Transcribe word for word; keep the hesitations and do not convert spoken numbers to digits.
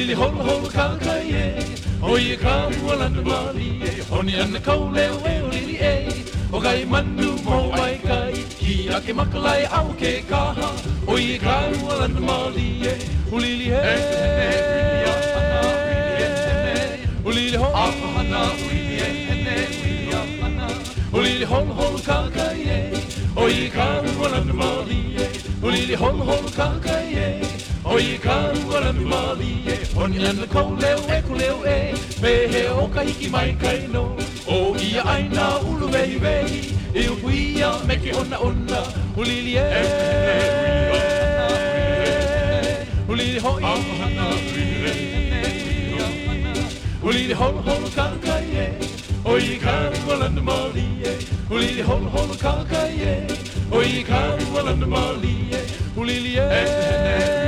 Ulili holo holo kaka ye Oye ka ualana mali e Honi ana kau leo e ulili e O kai manu mo ai kai Ki ake makalai au ke kaha Oye ka ualana mali e Ulili he Ulili holo Ahana ulili e Hene ulili ahana Ulili holo holo kaka ye Oye ka ualana mali e Ulili holo holo kaka ye Oye ka ualana mali e Honi ana kau leo e ku leo e Pehe o ka hiki mai kai no O ia aina ulu vehi vehi E upuia me ke ona ona Ulili e Ulili hoi Ulili holo holo kaka ye Oye ka ualana mali e Ulili holo holo kaka ye Oye ka ualana mali e Ulili e